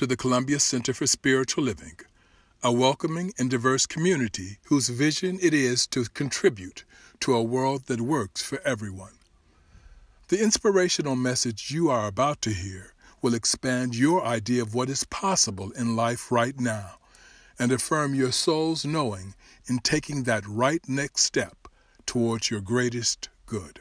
to the Columbia Center for Spiritual Living, a welcoming and diverse community whose vision it is to contribute to a world that works for everyone. The inspirational message you are about to hear will expand your idea of what is possible in life right now and affirm your soul's knowing in taking that right next step towards your greatest good.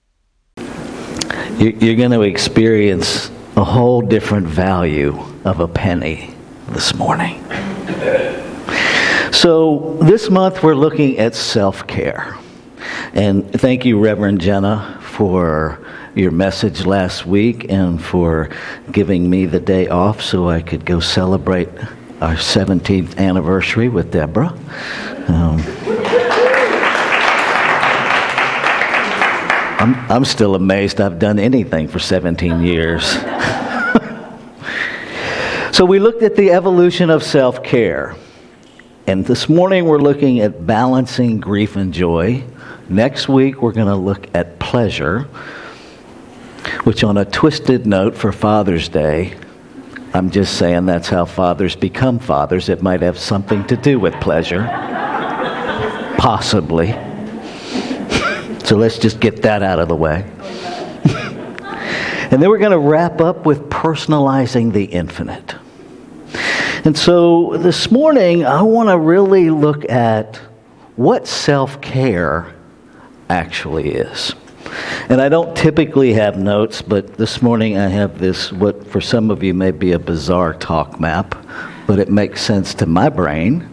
You're going to experience a whole different value of a penny this morning. So this month we're looking at self-care. And thank you, Reverend Jenna, for your message last week and for giving me the day off so I could go celebrate our 17th anniversary with Deborah. I'm still amazed I've done anything for 17 years. So we looked at the evolution of self-care. And this morning we're looking at balancing grief and joy. Next week we're going to look at pleasure, which on a twisted note for Father's Day, I'm just saying that's how fathers become fathers. It might have something to do with pleasure. Possibly. So let's just get that out of the way. And then we're going to wrap up with personalizing the infinite. And so this morning, I want to really look at what self-care actually is. And I don't typically have notes, but this morning I have this, what for some of you may be a bizarre talk map, but it makes sense to my brain.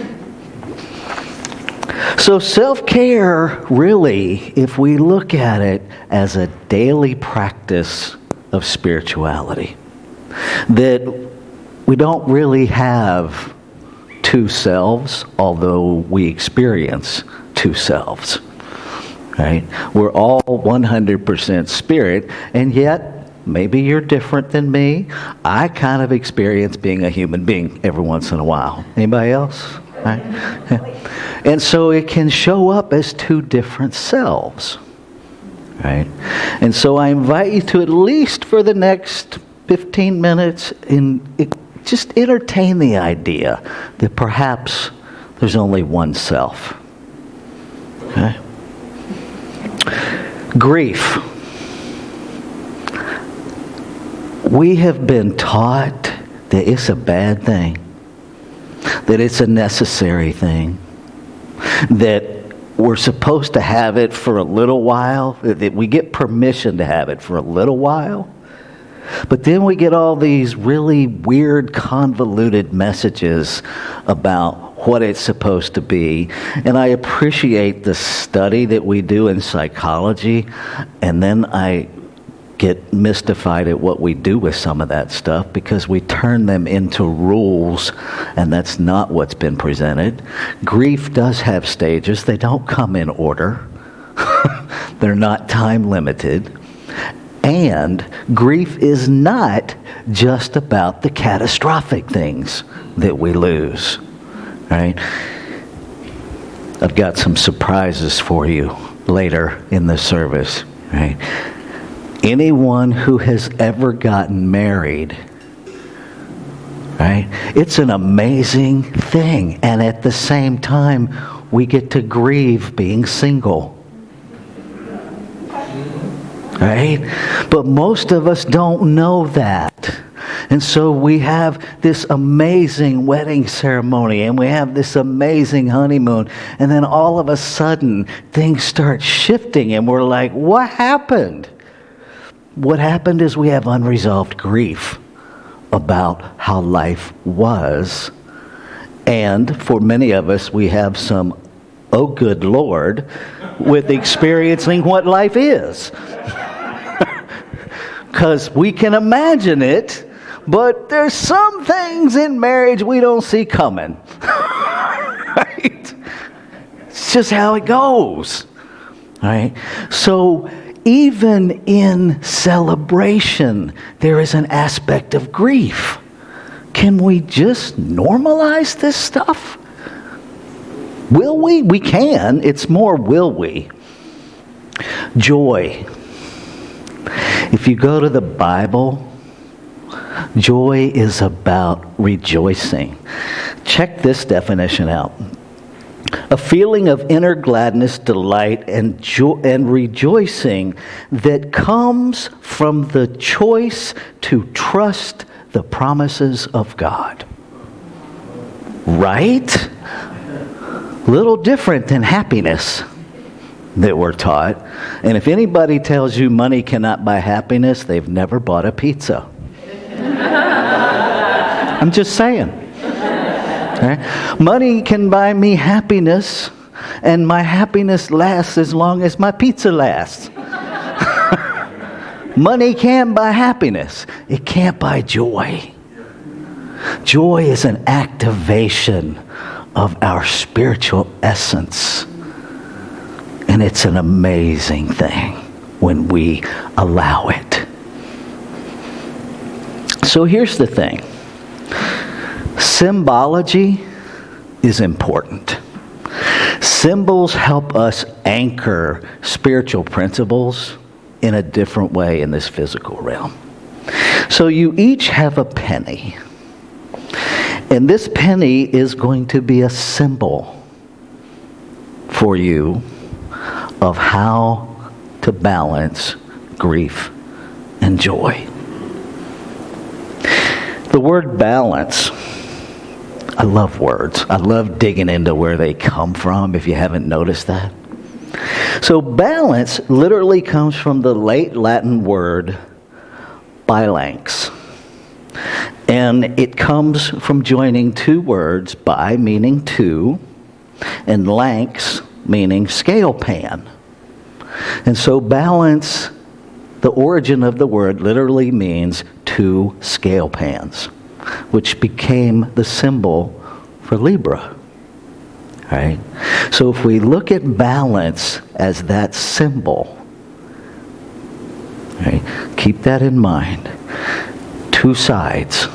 So self-care, really, if we look at it as a daily practice of spirituality, that we don't really have two selves, although we experience two selves, right? We're all 100% spirit, and yet maybe you're different than me. I kind of experience being a human being every once in a while. Anybody else? Right? And so it can show up as two different selves, right? And so I invite you to, at least for the next 15 minutes, just entertain the idea that perhaps there's only one self. Okay? Grief. We have been taught that it's a bad thing, that it's a necessary thing, that we're supposed to have it for a little while, that we get permission to have it for a little while. But then we get all these really weird, convoluted messages about what it's supposed to be. And I appreciate the study that we do in psychology, and then I get mystified at what we do with some of that stuff because we turn them into rules, and that's not what's been presented. Grief does have stages. They don't come in order. They're not time limited. And grief is not just about the catastrophic things that we lose, right? I've got some surprises for you later in the service, right? Anyone who has ever gotten married, right? It's an amazing thing. And at the same time, we get to grieve being single. Right? But most of us don't know that. And so we have this amazing wedding ceremony and we have this amazing honeymoon. And then all of a sudden, things start shifting and we're like, what happened? What happened is we have unresolved grief about how life was. And for many of us, we have some, oh good Lord, with experiencing what life is. Because we can imagine it, but there's some things in marriage we don't see coming. Right? It's just how it goes. Right? So even in celebration, there is an aspect of grief. Can we just normalize this stuff? Will we? We can. It's more will we. Joy. If you go to the Bible, Joy is about rejoicing. Check this definition out. A feeling of inner gladness, delight, and joy and rejoicing that comes from the choice to trust the promises of God. Right? Little different than happiness that we're taught. And if anybody tells you money cannot buy happiness, they've never bought a pizza. I'm just saying. Okay? Money can buy me happiness, and my happiness lasts as long as my pizza lasts. Money can buy happiness. It can't buy joy. Joy is an activation of our spiritual essence. And it's an amazing thing when we allow it. So here's the thing. Symbology is important. Symbols help us anchor spiritual principles in a different way in this physical realm. So you each have a penny. And this penny is going to be a symbol for you of how to balance grief and joy. The word balance, I love words. I love digging into where they come from, if you haven't noticed that. So balance literally comes from the late Latin word bilanx. And it comes from joining two words, bi meaning two, and lanx meaning scale pan. And so balance, the origin of the word literally means two scale pans, which became the symbol for Libra. Right? So if we look at balance as that symbol, right, keep that in mind. Two sides.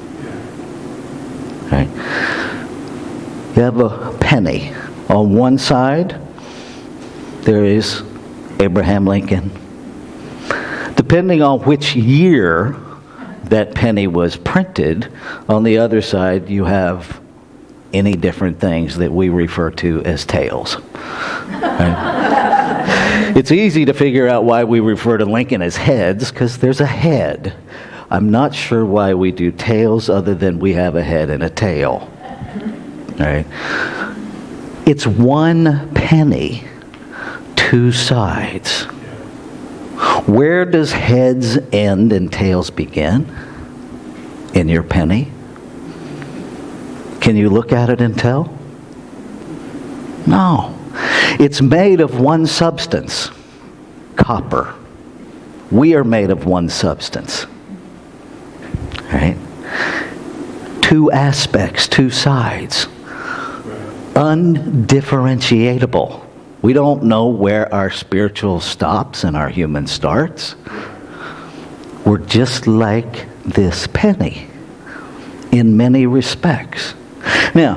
Right? You have a penny. On one side, there is Abraham Lincoln. Depending on which year that penny was printed, on the other side you have any different things that we refer to as tails. Right? It's easy to figure out why we refer to Lincoln as heads, because there's a head. I'm not sure why we do tails other than we have a head and a tail. Right? It's one penny, two sides. Where does heads end and tails begin? In your penny? Can you look at it and tell? No. It's made of one substance, copper. We are made of one substance. Right? Two aspects, two sides. Undifferentiatable. We don't know where our spiritual stops and our human starts. We're just like this penny in many respects. Now,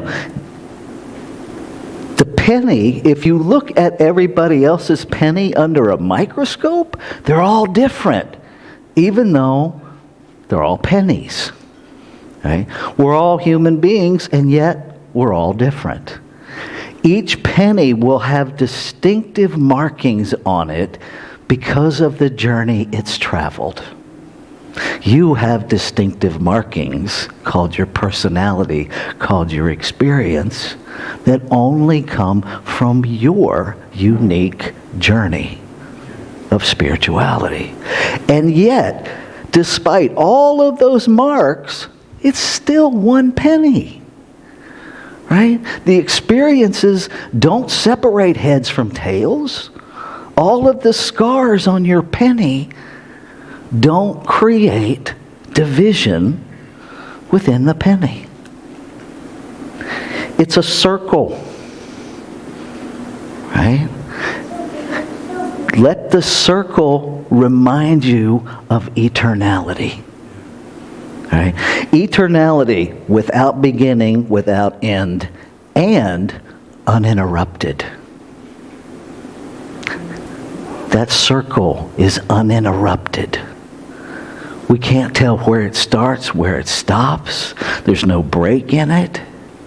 the penny, if you look at everybody else's penny under a microscope, they're all different, even though they're all pennies. Right? We're all human beings, and yet we're all different. Each penny will have distinctive markings on it because of the journey it's traveled. You have distinctive markings called your personality, called your experience, that only come from your unique journey of spirituality. And yet, despite all of those marks, it's still one penny. Right? The experiences don't separate heads from tails. All of the scars on your penny don't create division within the penny. It's a circle. Right? Let the circle remind you of eternality. Right? Eternality without beginning, without end, and uninterrupted. That circle is uninterrupted. We can't tell where it starts, where it stops. There's no break in it.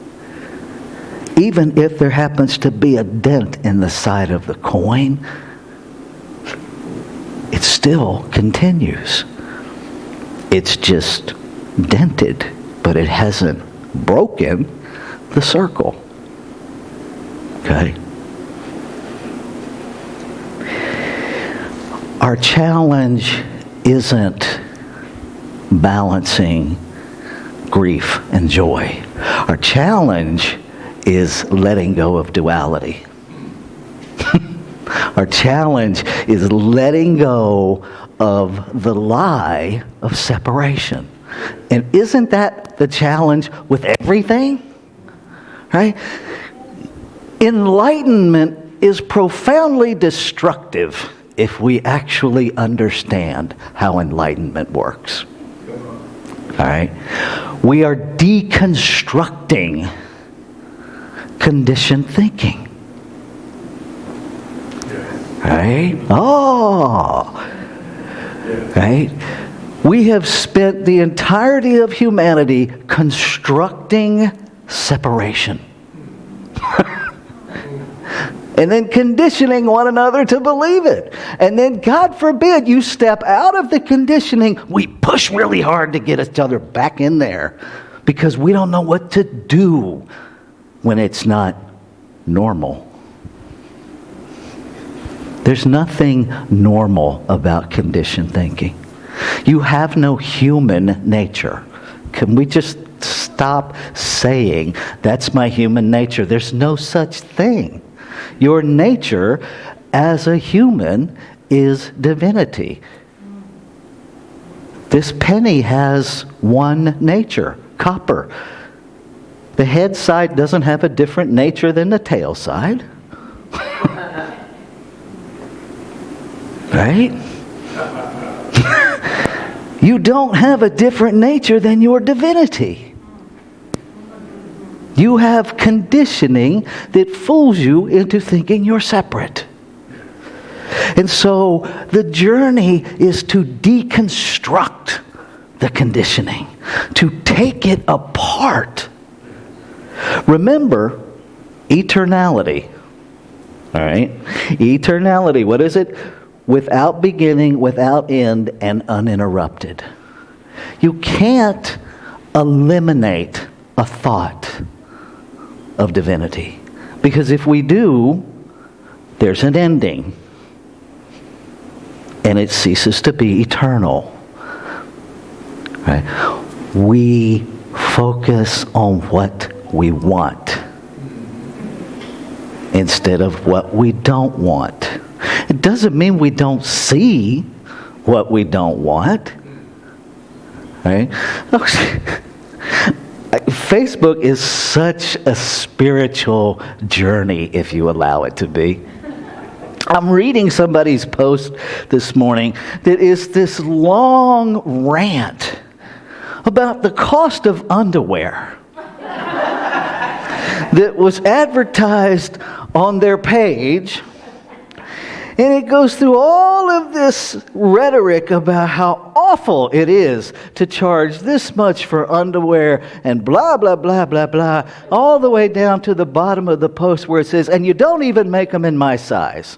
Even if there happens to be a dent in the side of the coin, it still continues. It's just dented, but it hasn't broken the circle. Okay? Our challenge isn't balancing grief and joy. Our challenge is letting go of duality. Our challenge is letting go of the lie of separation. And isn't that the challenge with everything? Right? Enlightenment is profoundly destructive if we actually understand how enlightenment works. All right? We are deconstructing conditioned thinking. Right? Oh! Right? We have spent the entirety of humanity constructing separation. And then conditioning one another to believe it. And then, God forbid, you step out of the conditioning. We push really hard to get each other back in there because we don't know what to do when it's not normal. There's nothing normal about conditioned thinking. You have no human nature. Can we just stop saying, that's my human nature? There's no such thing. Your nature as a human is divinity. This penny has one nature, copper. The head side doesn't have a different nature than the tail side. Right? You don't have a different nature than your divinity. You have conditioning that fools you into thinking you're separate. And so the journey is to deconstruct the conditioning, to take it apart. Remember, eternality. All right? Eternality, what is it? Without beginning, without end, and uninterrupted. You can't eliminate a thought of divinity. Because if we do, there's an ending. And it ceases to be eternal. Right? We focus on what we want instead of what we don't want. It doesn't mean we don't see what we don't want. Right? Facebook is such a spiritual journey if you allow it to be. I'm reading somebody's post this morning that is this long rant about the cost of underwear that was advertised on their page. And it goes through all of this rhetoric about how awful it is to charge this much for underwear and blah, blah, blah, blah, blah, all the way down to the bottom of the post where it says, and you don't even make them in my size.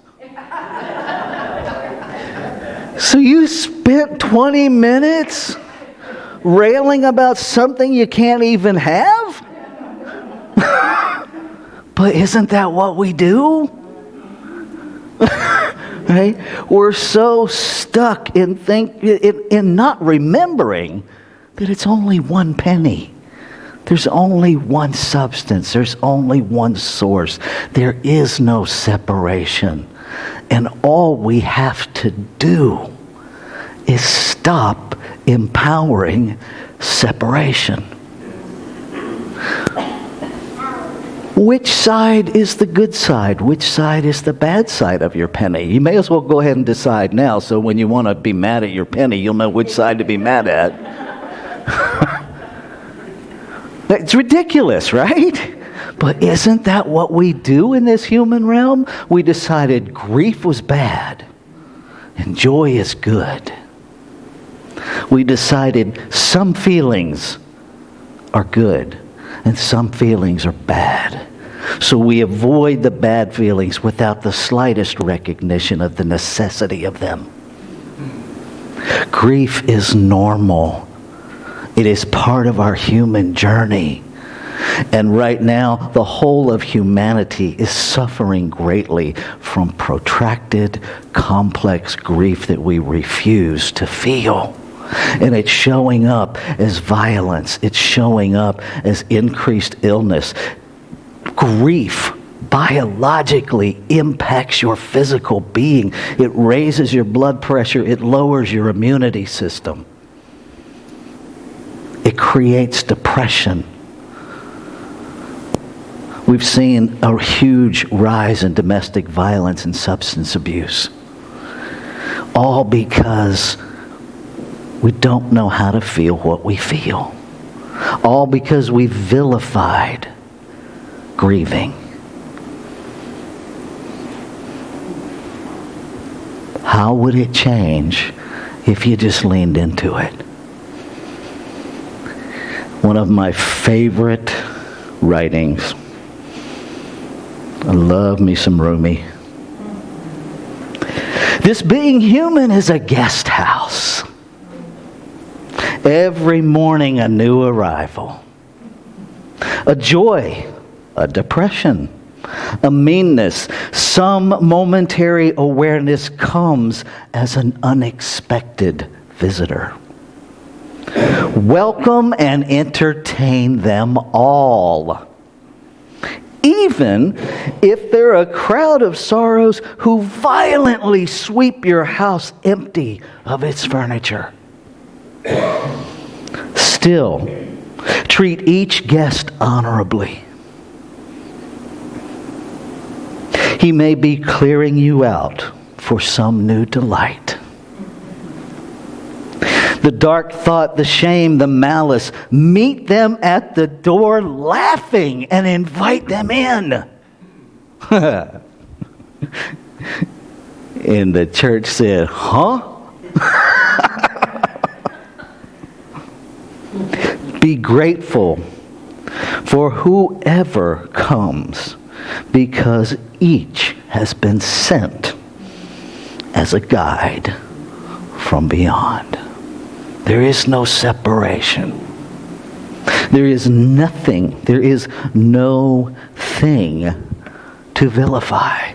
So you spent 20 minutes railing about something you can't even have? But isn't that what we do? Right? We're so stuck in not remembering that it's only one penny. There's only one substance. There's only one source. There is no separation. And all we have to do is stop empowering separation. Which side is the good side? Which side is the bad side of your penny? You may as well go ahead and decide now, so when you want to be mad at your penny, you'll know which side to be mad at. It's ridiculous, right? But isn't that what we do in this human realm? We decided grief was bad and joy is good. We decided some feelings are good and some feelings are bad. So we avoid the bad feelings without the slightest recognition of the necessity of them. Grief is normal. It is part of our human journey. And right now, the whole of humanity is suffering greatly from protracted, complex grief that we refuse to feel. And it's showing up as violence. It's showing up as increased illness. Grief biologically impacts your physical being. It raises your blood pressure. It lowers your immunity system. It creates depression. We've seen a huge rise in domestic violence and substance abuse. All because we don't know how to feel what we feel. All because we vilified grieving. How would it change if you just leaned into it? One of my favorite writings. I love me some Rumi. This being human is a guest house. Every morning a new arrival. A joy, a depression, a meanness. Some momentary awareness comes as an unexpected visitor. Welcome and entertain them all. Even if they're a crowd of sorrows who violently sweep your house empty of its furniture. Still, treat each guest honorably. He may be clearing you out for some new delight. The dark thought, the shame, the malice, meet them at the door laughing and invite them in. And the church said, huh? Be grateful for whoever comes, because each has been sent as a guide from beyond. There is no separation. There is nothing, there is no thing to vilify.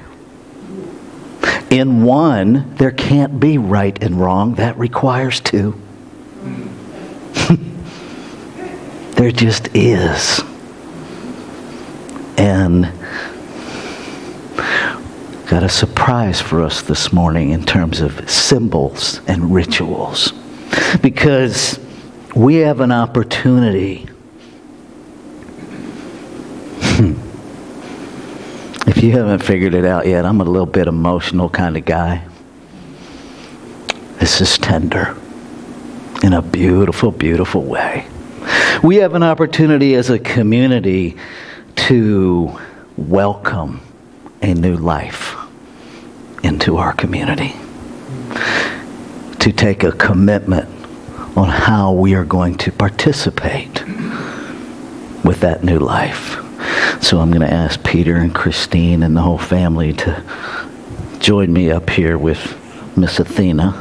In one, there can't be right and wrong. That requires two. There just is. And got a surprise for us this morning in terms of symbols and rituals. Because we have an opportunity. If you haven't figured it out yet, I'm a little bit emotional kind of guy. This is tender in a beautiful, beautiful way. We have an opportunity as a community to welcome a new life into our community. To take a commitment on how we are going to participate with that new life. So I'm going to ask Peter and Christine and the whole family to join me up here with Miss Athena.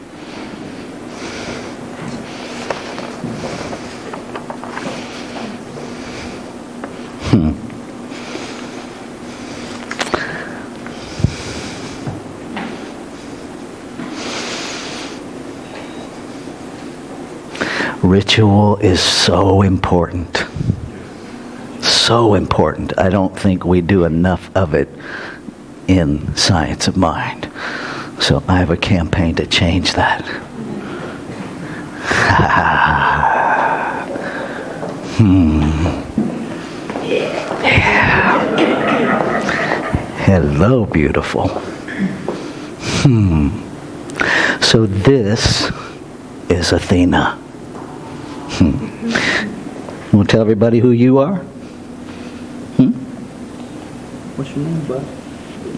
Ritual is so important. So important. I don't think we do enough of it in Science of Mind. So I have a campaign to change that. Yeah. Hello, beautiful. So this is Athena. You want to tell everybody who you are? What's your name, bud?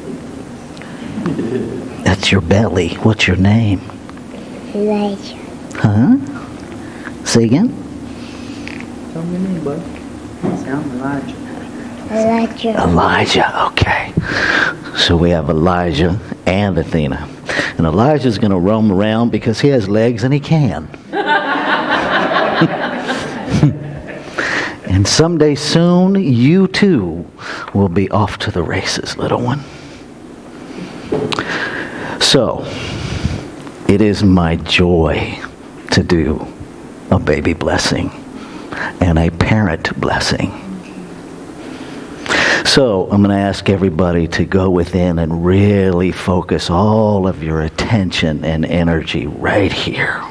That's your belly. What's your name? Elijah. Huh? Say again? Tell me your name, bud. Sound Elijah. Elijah, okay. So we have Elijah and Athena. And Elijah's going to roam around because he has legs and he can. And someday soon, you too will be off to the races, little one. So, it is my joy to do a baby blessing and a parent blessing. So I'm going to ask everybody to go within and really focus all of your attention and energy right here.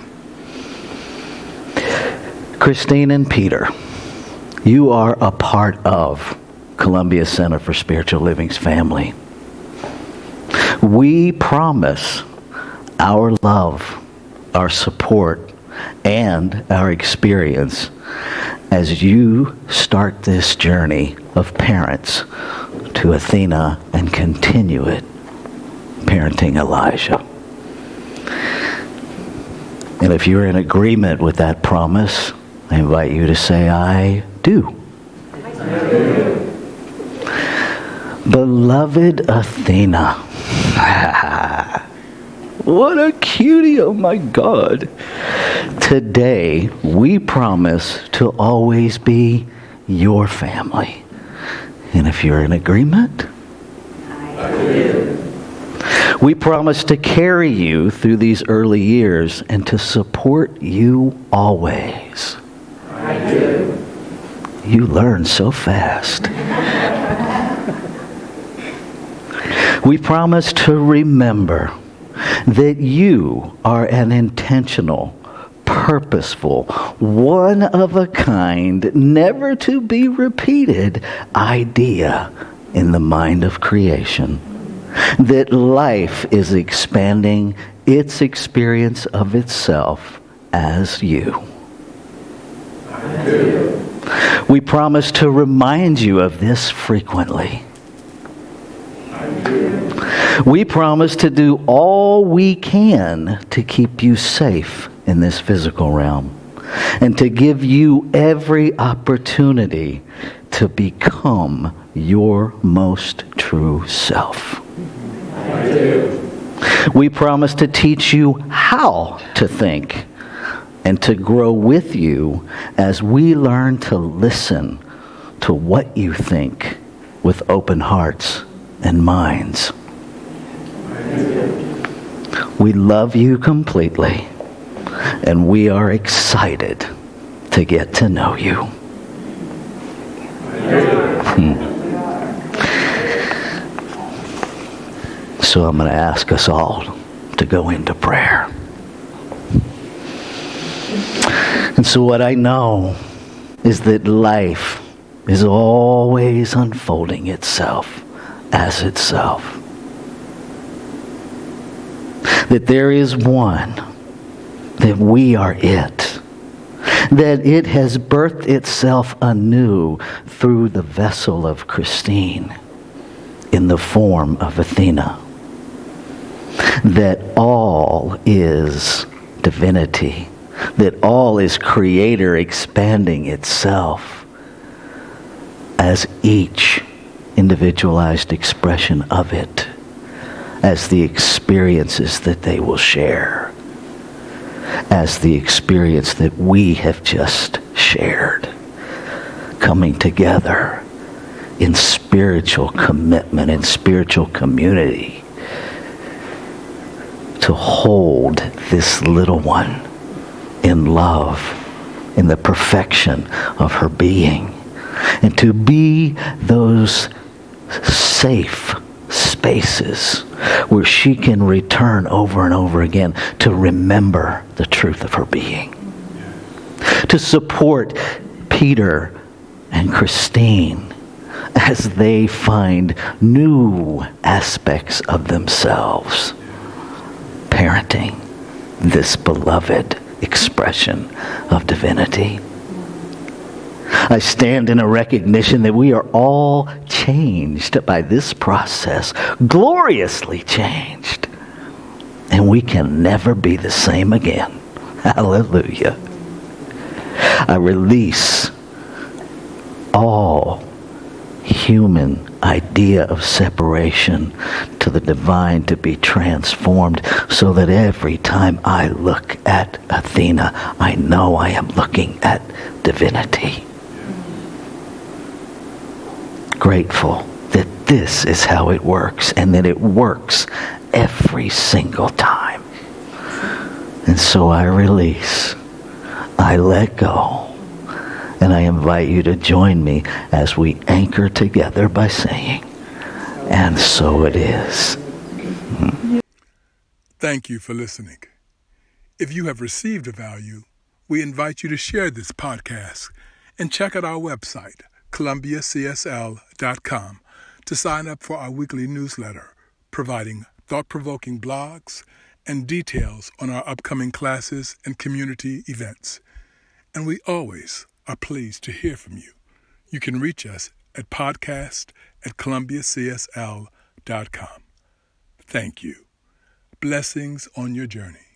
Christine and Peter, you are a part of Columbia Center for Spiritual Living's family. We promise our love, our support, and our experience as you start this journey of parents to Athena and continue it parenting Elijah. And if you're in agreement with that promise, I invite you to say, I do. Beloved Athena. What a cutie, oh my God. Today, we promise to always be your family. And if you're in agreement, I do. We promise to carry you through these early years and to support you always. I do. You learn so fast. We promise to remember that you are an intentional, purposeful, one-of-a-kind, never-to-be-repeated idea in the mind of creation. That life is expanding its experience of itself as you. I do. We promise to remind you of this frequently. I do. We promise to do all we can to keep you safe in this physical realm and to give you every opportunity to become your most true self. I do. We promise to teach you how to think and to grow with you as we learn to listen to what you think with open hearts and minds. We love you completely, and we are excited to get to know you. So I'm going to ask us all to go into prayer. And so what I know is that life is always unfolding itself as itself. That there is one, that we are it, that it has birthed itself anew through the vessel of Christine in the form of Athena, that all is divinity, that all is creator expanding itself as each individualized expression of it, as the experiences that they will share, as the experience that we have just shared, coming together in spiritual commitment and spiritual community to hold this little one in love, in the perfection of her being, and to be those safe spaces where she can return over and over again to remember the truth of her being. To support Peter and Christine as they find new aspects of themselves, parenting this beloved expression of divinity. I stand in a recognition that we are all changed by this process, gloriously changed. And we can never be the same again Hallelujah. I release all human idea of separation to the divine to be transformed, so that every time I look at Athena, I know I am looking at divinity. Grateful that this is how it works, and that it works every single time. And so I release, I let go, and I invite you to join me as we anchor together by saying, and so it is. Thank you for listening. If you have received a value, we invite you to share this podcast and check out our website, columbiacsl.com, to sign up for our weekly newsletter, providing thought-provoking blogs and details on our upcoming classes and community events. And we always are pleased to hear from you. You can reach us at podcast@columbiacsl.com. Thank you. Blessings on your journey.